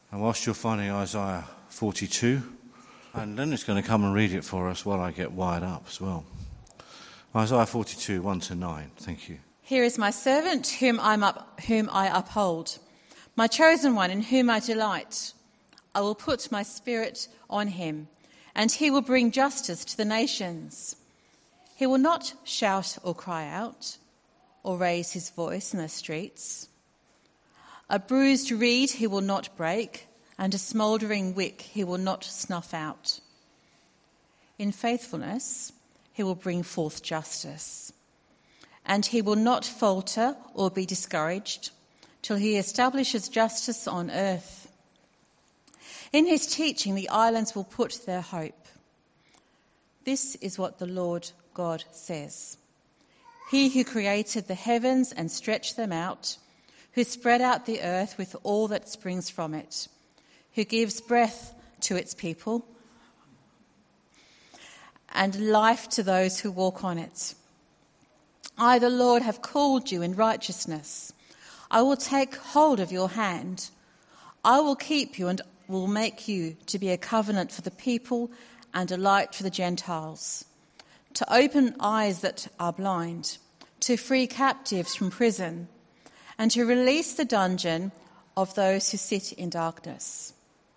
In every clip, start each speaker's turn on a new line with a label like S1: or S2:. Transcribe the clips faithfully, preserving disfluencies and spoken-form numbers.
S1: And whilst you're finding Isaiah forty-two, and Leonard's going to come and read it for us while I get wired up as well. Isaiah forty-two, one to nine. Thank you.
S2: Here is my servant whom, I'm up, whom I uphold, my chosen one in whom I delight. I will put my spirit on him, and he will bring justice to the nations. He will not shout or cry out, or raise his voice in the streets. A bruised reed he will not break, and a smouldering wick he will not snuff out. In faithfulness he will bring forth justice, and he will not falter or be discouraged till he establishes justice on earth. In his teaching the islands will put their hope. This is what the Lord God says. He who created the heavens and stretched them out, who spread out the earth with all that springs from it, who gives breath to its people and life to those who walk on it. I, the Lord, have called you in righteousness. I will take hold of your hand. I will keep you and will make you to be a covenant for the people and a light for the Gentiles, to open eyes that are blind, to free captives from prison, and to release the dungeon of those who sit in darkness.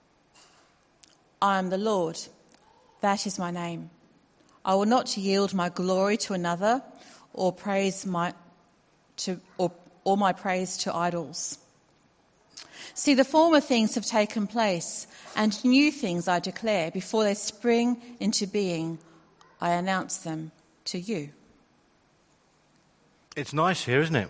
S2: I am the Lord, that is my name. I will not yield my glory to another, or praise my to or, or my praise to idols. See, the former things have taken place, and new things I declare. Before they spring into being, I announce them to you.
S1: It's nice here, isn't it?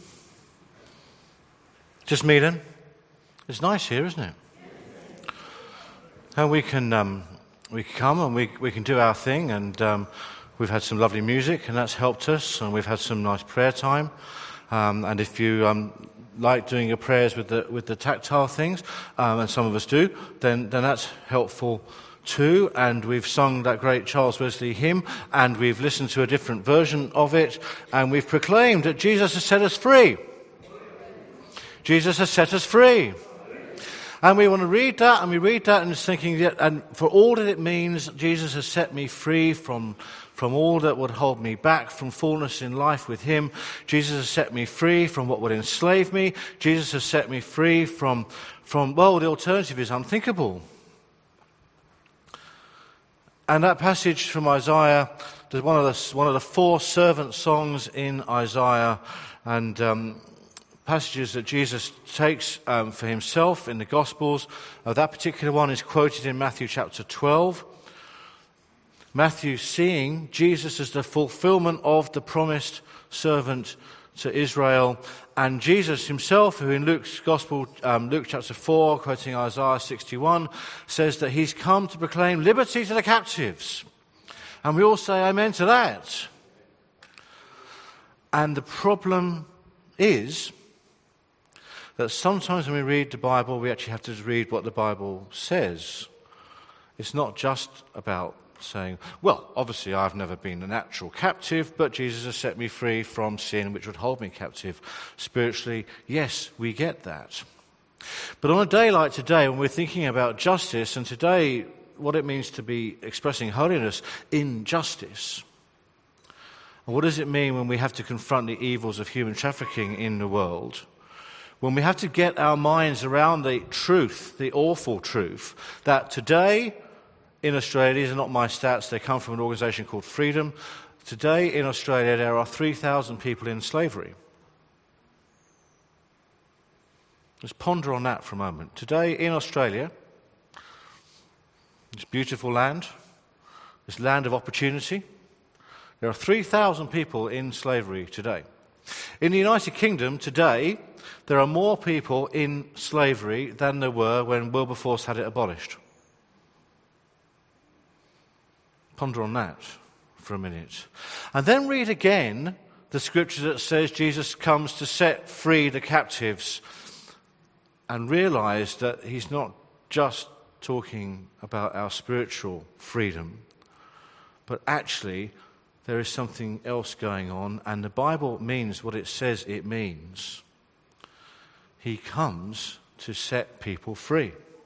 S1: Just me then? It's nice here, isn't it? And we can um, we can come and we we can do our thing, and um, we've had some lovely music, and that's helped us, and we've had some nice prayer time. Um, and if you um, like doing your prayers with the with the tactile things, um, and some of us do, then then that's helpful too. And we've sung that great Charles Wesley hymn, and we've listened to a different version of it, and we've proclaimed that Jesus has set us free. Jesus has set us free. And we want to read that, and we read that and it's thinking, that, and for all that it means, Jesus has set me free from, from all that would hold me back from fullness in life with him. Jesus has set me free from what would enslave me. Jesus has set me free from, from well, the alternative is unthinkable. And that passage from Isaiah, there's one of the, one of the four servant songs in Isaiah, and um, passages that Jesus takes um, for himself in the Gospels. Uh, that particular one is quoted in Matthew chapter twelve. Matthew seeing Jesus as the fulfillment of the promised servant to Israel, and Jesus himself, who in Luke's Gospel, um, Luke chapter four, quoting Isaiah sixty-one, says that he's come to proclaim liberty to the captives. And we all say amen to that. And the problem is that sometimes when we read the Bible, we actually have to read what the Bible says. It's not just about saying, well, obviously I've never been a natural captive, but Jesus has set me free from sin which would hold me captive. Spiritually, yes, we get that. But on a day like today, when we're thinking about justice, and today what it means to be expressing holiness in justice, and what does it mean when we have to confront the evils of human trafficking in the world, when we have to get our minds around the truth, the awful truth, that today in Australia, these are not my stats, they come from an organisation called Freedom. Today in Australia there are three thousand people in slavery. Just ponder on that for a moment. Today in Australia, this beautiful land, this land of opportunity, there are three thousand people in slavery today. In the United Kingdom today, there are more people in slavery than there were when Wilberforce had it abolished. Ponder on that for a minute. And then read again the scripture that says Jesus comes to set free the captives, and realise that he's not just talking about our spiritual freedom, but actually there is something else going on, and the Bible means what it says it means. He comes to set people free.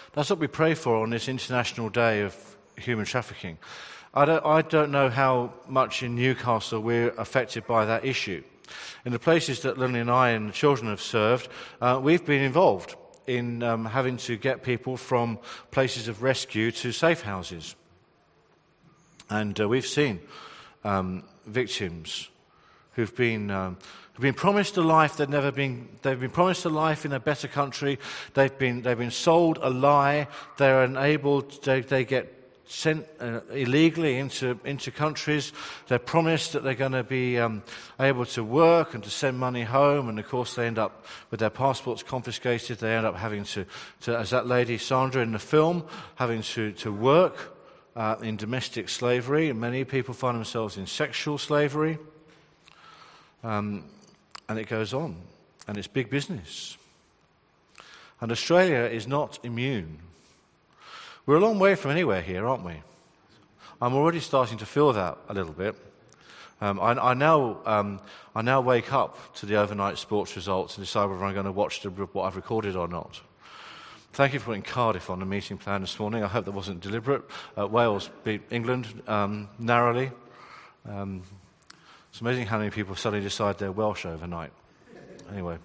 S1: That's what we pray for on this International Day of Human Trafficking. I don't, I don't know how much in Newcastle we're affected by that issue. In the places that Lily and I and the children have served, uh, we've been involved in um, having to get people from places of rescue to safe houses. And uh, we've seen um, victims who've been um, who've been promised a life they've never been. They've been promised a life in a better country. They've been they've been sold a lie. They're enabled. They, they get sent uh, illegally into into countries. They're promised that they're going to be um, able to work and to send money home, and of course they end up with their passports confiscated. They end up having to, to as that lady Sandra in the film, having to to work uh, in domestic slavery, and many people find themselves in sexual slavery. Um, and it goes on, and it's big business. And Australia is not immune. We're a long way from anywhere here, aren't we? I'm already starting to feel that a little bit. Um, I, I now um, I now wake up to the overnight sports results and decide whether I'm going to watch the, what I've recorded or not. Thank you for putting Cardiff on the meeting plan this morning. I hope that wasn't deliberate. Uh, Wales beat England um, narrowly. Um, it's amazing how many people suddenly decide they're Welsh overnight. Anyway.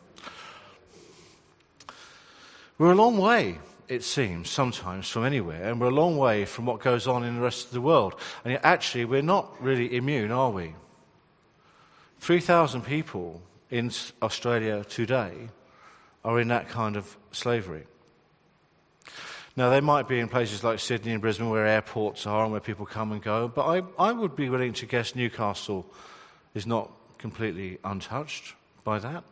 S1: We're a long way, it seems, sometimes from anywhere, and we're a long way from what goes on in the rest of the world. And yet, actually, we're not really immune, are we? three thousand people in Australia today are in that kind of slavery. Now, they might be in places like Sydney and Brisbane where airports are and where people come and go, but I, I would be willing to guess Newcastle is not completely untouched by that.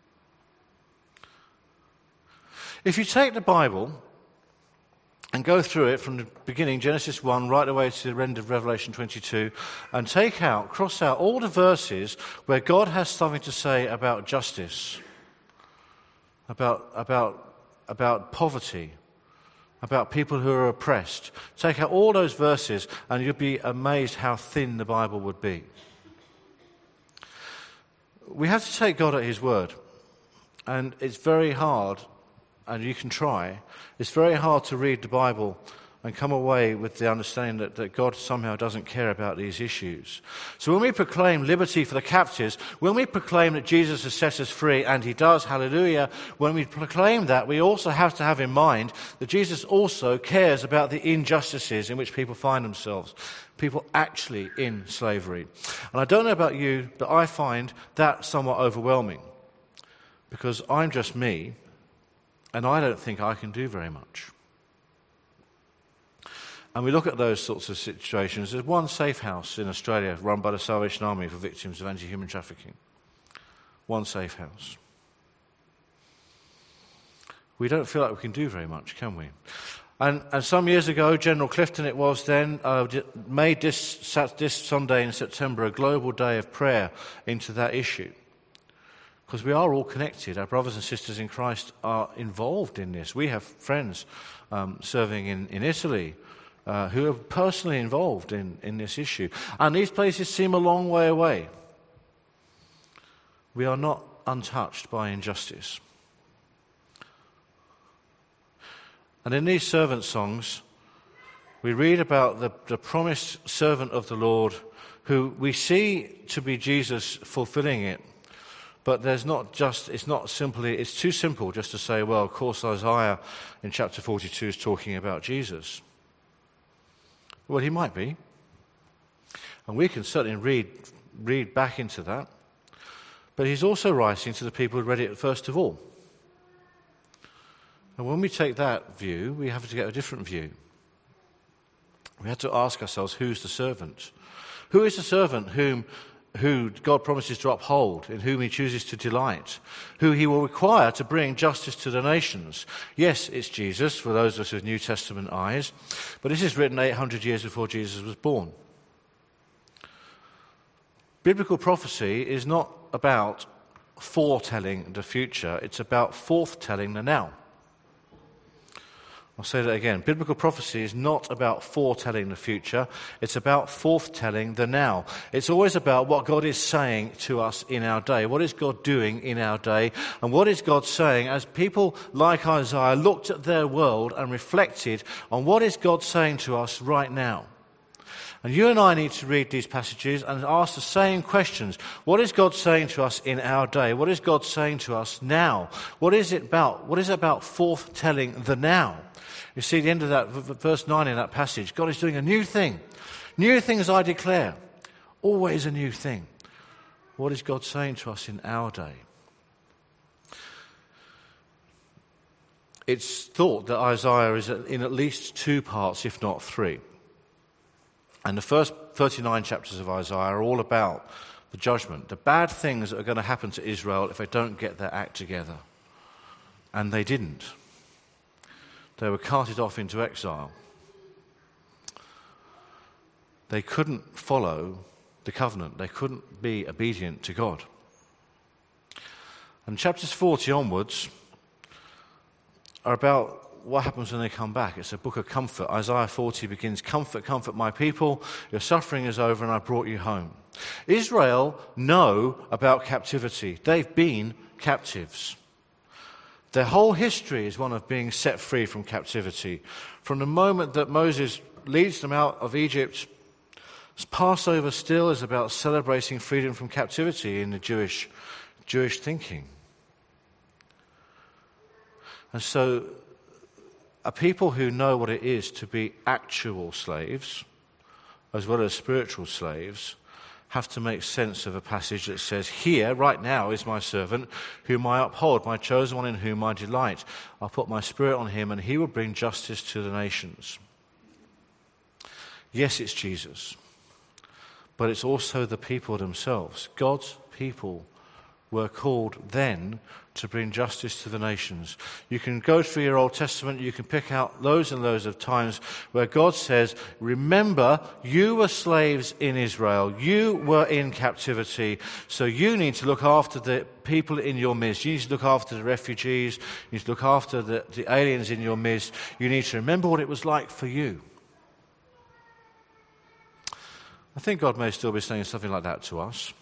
S1: If you take the Bible and go through it from the beginning, Genesis one, right away to the end of Revelation twenty-two, and take out, cross out all the verses where God has something to say about justice, about, about, about poverty, about people who are oppressed. Take out all those verses and you'll be amazed how thin the Bible would be. We have to take God at his word, and it's very hard. And you can try. It's very hard to read the Bible and come away with the understanding that, that God somehow doesn't care about these issues. So when we proclaim liberty for the captives, when we proclaim that Jesus has set us free, and he does, hallelujah, when we proclaim that, we also have to have in mind that Jesus also cares about the injustices in which people find themselves, people actually in slavery. And I don't know about you, but I find that somewhat overwhelming, because I'm just me, and I don't think I can do very much. And we look at those sorts of situations. There's one safe house in Australia run by the Salvation Army for victims of anti-human trafficking. One safe house. We don't feel like we can do very much, can we? And, and some years ago, General Clifton it was then, uh, made this, this Sunday in September a global day of prayer into that issue. Because we are all connected. Our brothers and sisters in Christ are involved in this. We have friends um, serving in, in Italy uh, who are personally involved in, in this issue. And these places seem a long way away. We are not untouched by injustice. And in these servant songs, we read about the, the promised servant of the Lord who we see to be Jesus fulfilling it. But there's not just, it's not simply, it's too simple just to say, well, of course Isaiah in chapter forty-two is talking about Jesus. Well, he might be. And we can certainly read, read back into that. But he's also writing to the people who read it first of all. And when we take that view, we have to get a different view. We have to ask ourselves, who's the servant? Who is the servant whom who God promises to uphold, in whom he chooses to delight, who he will require to bring justice to the nations? Yes, it's Jesus, for those of us with New Testament eyes, but this is written eight hundred years before Jesus was born. Biblical prophecy is not about foretelling the future, it's about forthtelling the now. I'll say that again. Biblical prophecy is not about foretelling the future. It's about forthtelling the now. It's always about what God is saying to us in our day. What is God doing in our day? And what is God saying as people like Isaiah looked at their world and reflected on what is God saying to us right now? And you and I need to read these passages and ask the same questions. What is God saying to us in our day? What is God saying to us now? What is it about? What is it about forthtelling the now? You see, at the end of that, verse nine in that passage, God is doing a new thing. New things I declare. Always a new thing. What is God saying to us in our day? It's thought that Isaiah is in at least two parts, if not three. And the first thirty-nine chapters of Isaiah are all about the judgment, the bad things that are going to happen to Israel if they don't get their act together. And they didn't. They were carted off into exile. They couldn't follow the covenant. They couldn't be obedient to God. And chapters forty onwards are about what happens when they come back. It's a book of comfort. Isaiah forty begins, "Comfort, comfort my people. Your suffering is over and I brought you home." Israel know about captivity. They've been captives. Their whole history is one of being set free from captivity. From the moment that Moses leads them out of Egypt, Passover still is about celebrating freedom from captivity in the Jewish, Jewish thinking. And so a people who know what it is to be actual slaves, as well as spiritual slaves, have to make sense of a passage that says, "Here, right now, is my servant, whom I uphold, my chosen one in whom I delight. I'll put my spirit on him, and he will bring justice to the nations." Yes, it's Jesus, but it's also the people themselves. God's people were called then to bring justice to the nations. You can go through your Old Testament, you can pick out loads and loads of times where God says, remember, you were slaves in Israel, you were in captivity, so you need to look after the people in your midst, you need to look after the refugees, you need to look after the, the aliens in your midst, you need to remember what it was like for you. I think God may still be saying something like that to us.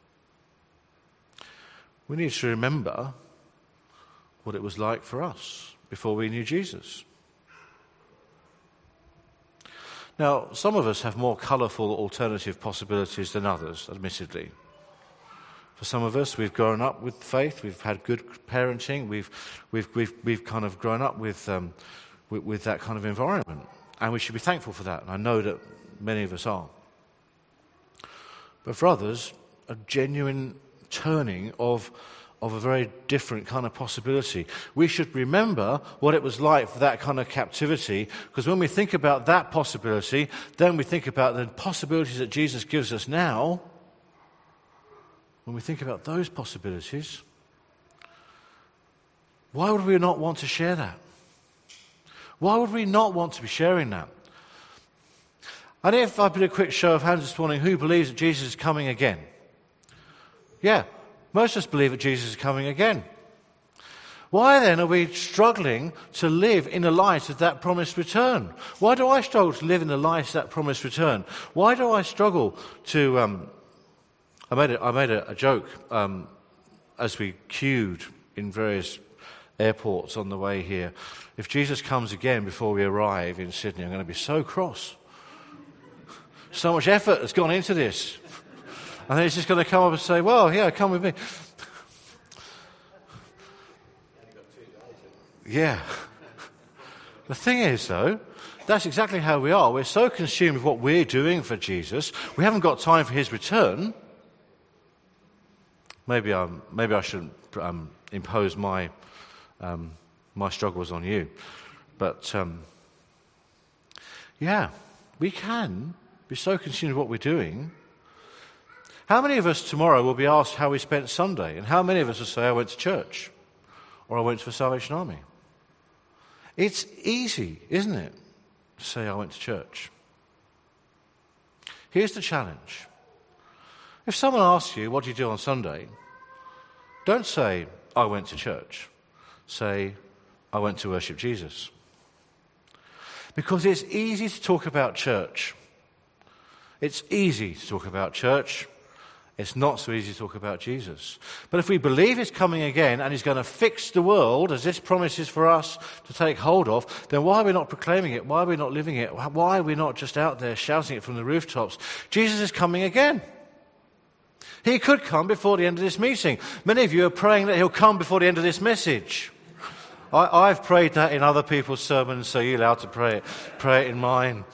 S1: We need to remember what it was like for us before we knew Jesus. Now, some of us have more colourful alternative possibilities than others, admittedly. For some of us, we've grown up with faith, we've had good parenting, we've we've we've we've kind of grown up with um, with, with that kind of environment, and we should be thankful for that. And I know that many of us are. But for others, a genuine turning of of a very different kind of possibility. We should remember what it was like for that kind of captivity, because when we think about that possibility, then we think about the possibilities that Jesus gives us now. When we think about those possibilities, why would we not want to share that? Why would we not want to be sharing that? And if I did a quick show of hands this morning, who believes that Jesus is coming again? Yeah, most of us believe that Jesus is coming again. Why then are we struggling to live in the light of that promised return? Why do I struggle to live in the light of that promised return? Why do I struggle to... Um, I made a, I made a, a joke um, as we queued in various airports on the way here. If Jesus comes again before we arrive in Sydney, I'm going to be so cross. So much effort has gone into this. And then he's just going to come up and say, well, yeah, come with me. Yeah. The thing is, though, that's exactly how we are. We're so consumed with what we're doing for Jesus, we haven't got time for his return. Maybe, um, maybe I shouldn't um, impose my, um, my struggles on you. But, um, yeah, we can be so consumed with what we're doing. How many of us tomorrow will be asked how we spent Sunday? And how many of us will say, I went to church? Or I went to the Salvation Army? It's easy, isn't it, to say I went to church? Here's the challenge. If someone asks you, what do you do on Sunday? Don't say, I went to church. Say, I went to worship Jesus. Because it's easy to talk about church. It's easy to talk about church. It's not so easy to talk about Jesus. But if we believe he's coming again and he's going to fix the world, as this promises for us to take hold of, then why are we not proclaiming it? Why are we not living it? Why are we not just out there shouting it from the rooftops? Jesus is coming again. He could come before the end of this meeting. Many of you are praying that he'll come before the end of this message. I, I've prayed that in other people's sermons, so you're allowed to pray it. Pray it in mine.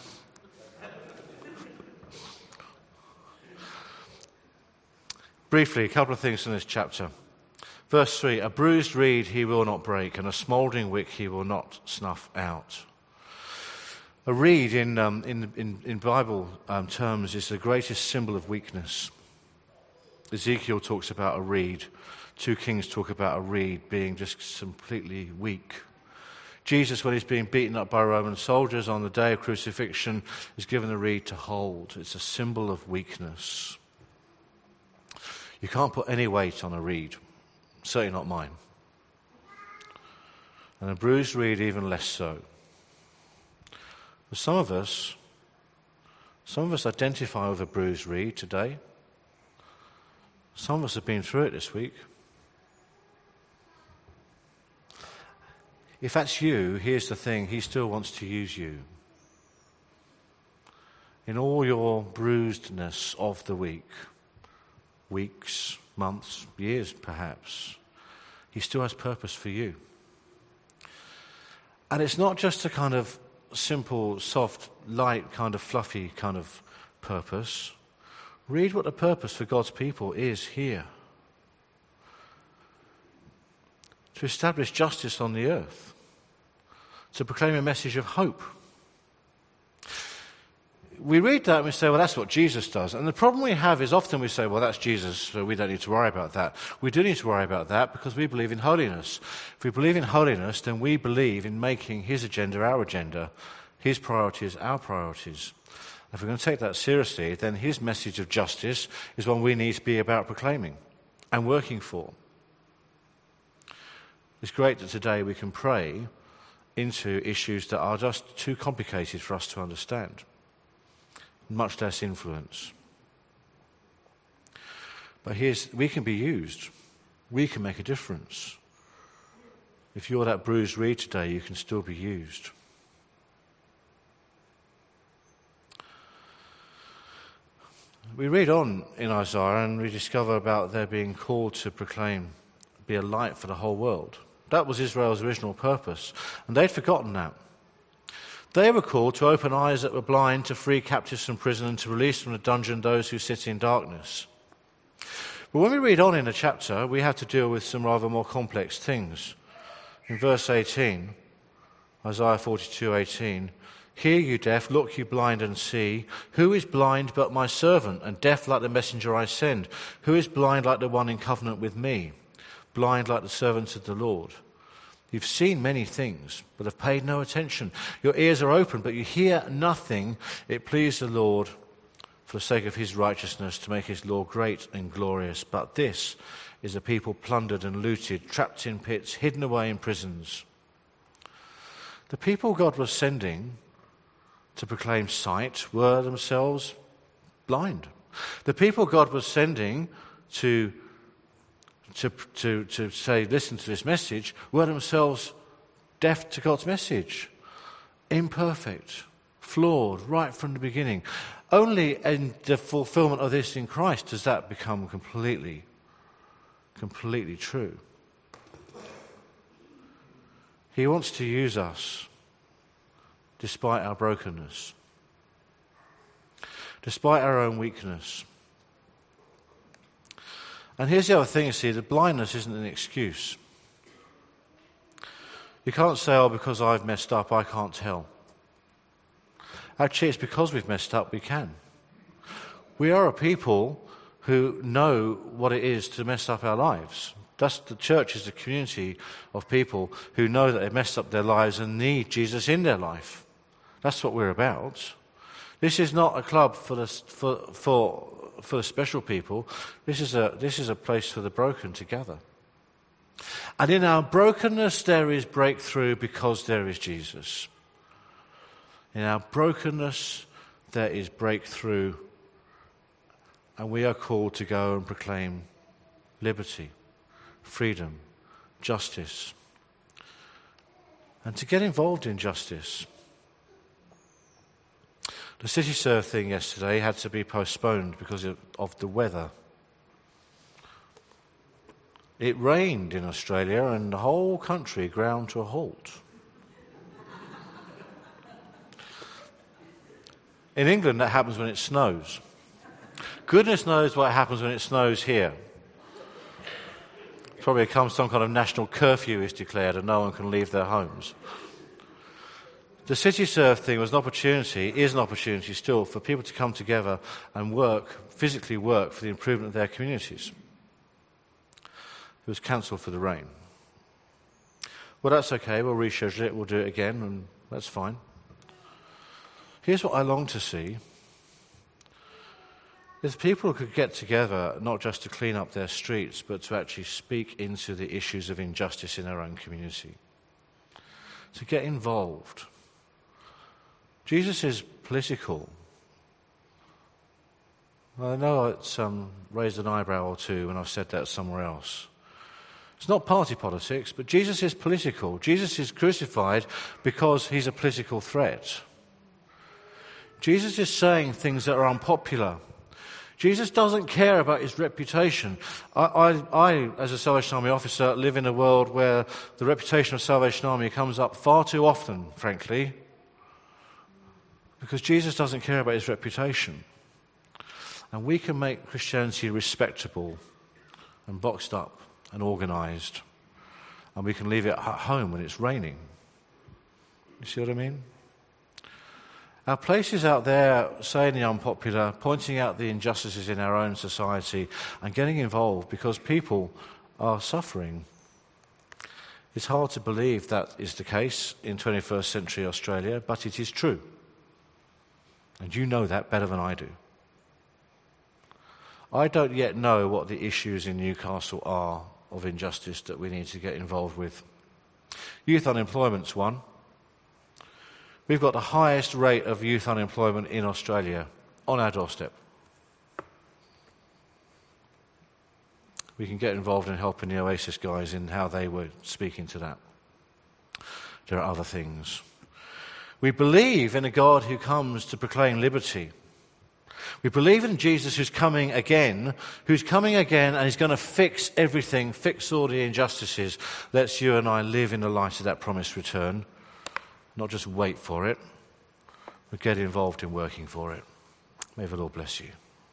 S1: Briefly, a couple of things from this chapter. Verse three, a bruised reed he will not break, and a smouldering wick he will not snuff out. A reed in, um, in, in, in Bible um, terms is the greatest symbol of weakness. Ezekiel talks about a reed. Two Kings talk about a reed being just completely weak. Jesus, when he's being beaten up by Roman soldiers on the day of crucifixion, is given a reed to hold. It's a symbol of weakness. You can't put any weight on a reed, certainly not mine. And a bruised reed even less so. For some of us, some of us identify with a bruised reed today. Some of us have been through it this week. If that's you, here's the thing, he still wants to use you. In all your bruisedness of the week, weeks, months, years perhaps, he still has purpose for you. And it's not just a kind of simple, soft, light, kind of fluffy kind of purpose. Read what the purpose for God's people is here. To establish justice on the earth. To proclaim a message of hope. We read that and we say, well, that's what Jesus does. And the problem we have is often we say, well, that's Jesus, so we don't need to worry about that. We do need to worry about that because we believe in holiness. If we believe in holiness, then we believe in making his agenda our agenda, his priorities our priorities. If we're going to take that seriously, then his message of justice is one we need to be about proclaiming and working for. It's great that today we can pray into issues that are just too complicated for us to understand. Much less influence. But here's, we can be used. We can make a difference. If you're that bruised reed today, you can still be used. We read on in Isaiah and we discover about their being called to proclaim, be a light for the whole world. That was Israel's original purpose, and they'd forgotten that. They were called to open eyes that were blind, to free captives from prison, and to release from the dungeon those who sit in darkness. But when we read on in the chapter, we have to deal with some rather more complex things. In verse eighteen, Isaiah forty-two eighteen, hear you deaf, look you blind and see. Who is blind but my servant, and deaf like the messenger I send? Who is blind like the one in covenant with me? Blind like the servants of the Lord. You've seen many things, but have paid no attention. Your ears are open, but you hear nothing. It pleased the Lord, for the sake of his righteousness, to make his law great and glorious. But this is a people plundered and looted, trapped in pits, hidden away in prisons. The people God was sending to proclaim sight were themselves blind. The people God was sending to To, to, to say, listen to this message, were themselves deaf to God's message. Imperfect, flawed, right from the beginning. Only in the fulfillment of this in Christ does that become completely, completely true. He wants to use us despite our brokenness, despite our own weakness. And here's the other thing, you see, the blindness isn't an excuse. You can't say, oh, because I've messed up, I can't tell. Actually, it's because we've messed up we can. We are a people who know what it is to mess up our lives. That's the church is a community of people who know that they've messed up their lives and need Jesus in their life. That's what we're about. This is not a club for the, for, for for the special people. This is a this is a place for the broken to gather. And in our brokenness there is breakthrough because there is Jesus. In our brokenness, there is breakthrough, and we are called to go and proclaim liberty, freedom, justice, and to get involved in justice. The City Serve thing yesterday had to be postponed because of, of the weather. It rained in Australia and the whole country ground to a halt. In England, that happens when it snows. Goodness knows what happens when it snows here. Probably comes some kind of national curfew is declared and no one can leave their homes. The City Serve thing was an opportunity, is an opportunity still, for people to come together and work, physically work for the improvement of their communities. It was cancelled for the rain. Well, that's okay, we'll reschedule it, we'll do it again, and that's fine. Here's what I long to see. If people could get together, not just to clean up their streets, but to actually speak into the issues of injustice in their own community. To get involved. Jesus is political. I know it's um, raised an eyebrow or two when I've said that somewhere else. It's not party politics, but Jesus is political. Jesus is crucified because he's a political threat. Jesus is saying things that are unpopular. Jesus doesn't care about his reputation. I, I, I, as a Salvation Army officer, live in a world where the reputation of Salvation Army comes up far too often, frankly, because Jesus doesn't care about his reputation. And we can make Christianity respectable and boxed up and organised, and we can leave it at home when it's raining. You see what I mean? Our place is out there saying the unpopular, pointing out the injustices in our own society and getting involved because people are suffering. It's hard to believe that is the case in twenty-first century Australia, but it is true. And you know that better than I do. I don't yet know what the issues in Newcastle are of injustice that we need to get involved with. Youth unemployment's one. We've got the highest rate of youth unemployment in Australia on our doorstep. We can get involved in helping the Oasis guys in how they were speaking to that. There are other things. We believe in a God who comes to proclaim liberty. We believe in Jesus who's coming again, who's coming again and he's going to fix everything, fix all the injustices. Let's you and I live in the light of that promised return. Not just wait for it, but get involved in working for it. May the Lord bless you.